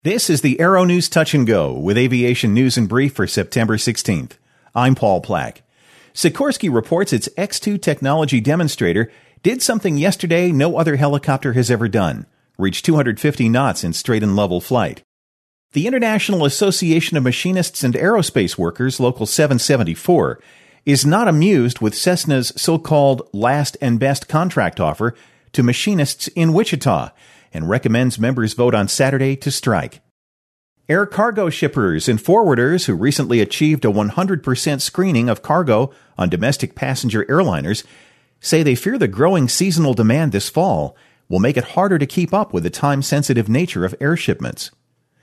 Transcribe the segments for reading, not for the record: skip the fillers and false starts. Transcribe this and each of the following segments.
This is the Aero News Touch and Go with aviation news in brief for September 16th. I'm Paul Plack. Sikorsky reports its X2 technology demonstrator did something yesterday no other helicopter has ever done, reached 250 knots in straight and level flight. The International Association of Machinists and Aerospace Workers, Local 774, is not amused with Cessna's so-called last and best contract offer to machinists in Wichita, and recommends members vote on Saturday to strike. Air cargo shippers and forwarders who recently achieved a 100% screening of cargo on domestic passenger airliners say they fear the growing seasonal demand this fall will make it harder to keep up with the time-sensitive nature of air shipments.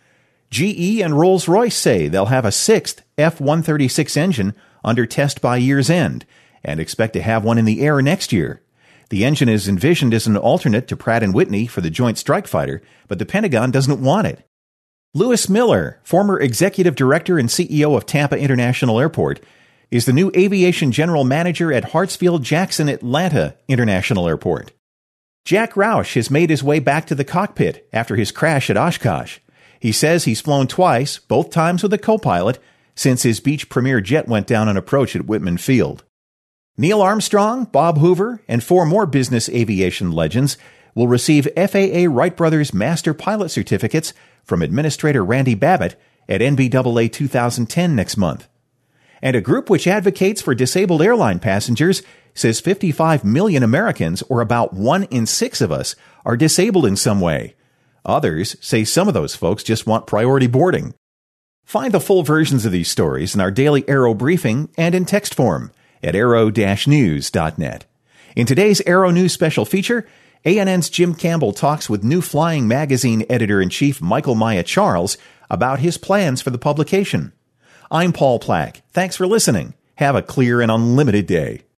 GE and Rolls-Royce say they'll have a sixth F-136 engine under test by year's end and expect to have one in the air next year. The engine is envisioned as an alternate to Pratt & Whitney for the Joint Strike Fighter, but the Pentagon doesn't want it. Louis Miller, former executive director and CEO of Tampa International Airport, is the new aviation general manager at Hartsfield-Jackson Atlanta International Airport. Jack Roush has made his way back to the cockpit after his crash at Oshkosh. He says he's flown twice, both times with a co-pilot, since his beach premier jet went down on approach at Whitman Field. Neil Armstrong, Bob Hoover, and four more business aviation legends will receive FAA Wright Brothers Master Pilot Certificates from Administrator Randy Babbitt at NBAA 2010 next month. And a group which advocates for disabled airline passengers says 55 million Americans, or about 1 in 6 of us, are disabled in some way. Others say some of those folks just want priority boarding. Find the full versions of these stories in our daily Aero briefing and in text form at aero-news.net. In today's Aero News special feature, ANN's Jim Campbell talks with New Flying Magazine editor-in-chief Michael Maya Charles about his plans for the publication. I'm Paul Plack. Thanks for listening. Have a clear and unlimited day.